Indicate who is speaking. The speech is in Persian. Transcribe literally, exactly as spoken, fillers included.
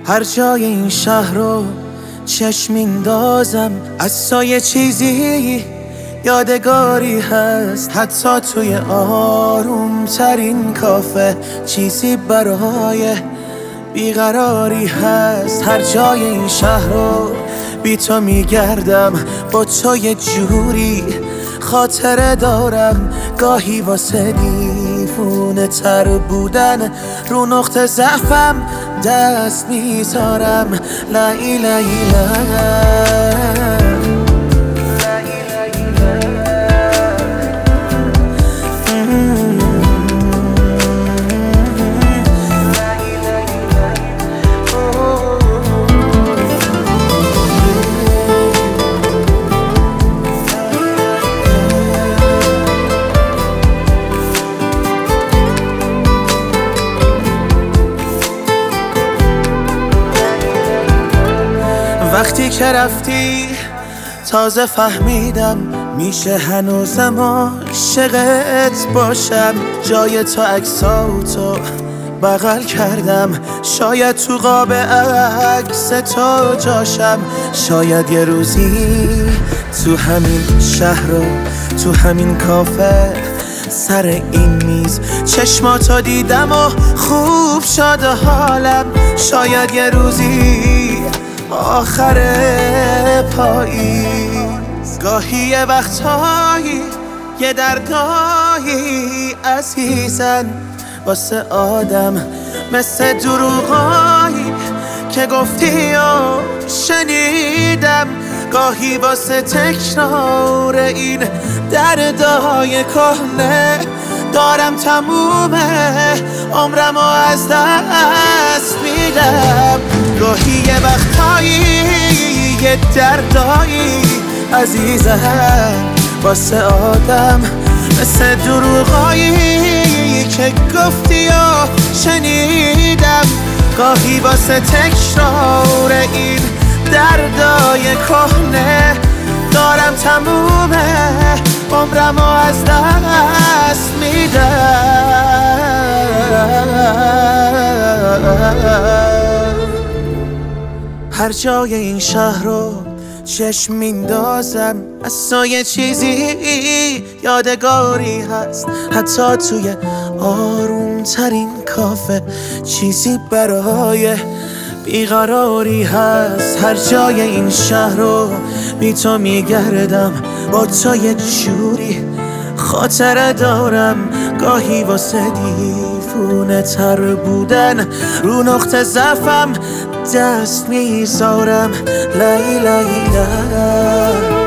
Speaker 1: هر جای این شهر رو چشم میندازم، از سایه چیزی یادگاری هست. حتی توی آروم ترین کافه چیزی برای بیقراری هست. هر جای این شهر رو بی تو میگردم، با تو یه جوری خاطره دارم. گاهی واسه دیوونه تر بودن رو نقطه ضعفم دست میذارم. لای لای وقتی که رفتی تازه فهمیدم میشه هنوزم عاشقت باشم. جای تو عکساتو بغل کردم، شاید تو قاب عکس تو جاشم. شاید یه روزی تو همین شهر و تو همین کافه سر این میز چشماتو دیدم و خوب شد حالم. شاید یه روزی آخر پاییز، گاهی یه وقتایی یه دردایی عزیزن واسه آدم مثل دروغایی که گفتی و شنیدم. گاهی واسه تکرار این دردای کهنه دارم تموم عمرمو از دست میدم. گاهی یه وقتایی یه دردایی عزیزم واسه آدم مثل دروغایی که گفتی و شنیدم. گاهی واسه تکرار این دردای کهنه دارم تموم عمرمو از دست میدم. هر جای این شهر رو چشم میندازم، از سایه چیزی یادگاری هست. حتی توی آروم ترین کافه چیزی برای بیقراری هست. هر جای این شهر رو بی تو میگردم، با تو یه جوری خاطره دارم. گاهی واسه دیوونه تر بودن رو نقطه ضعفم دست میذارم. لای لای لای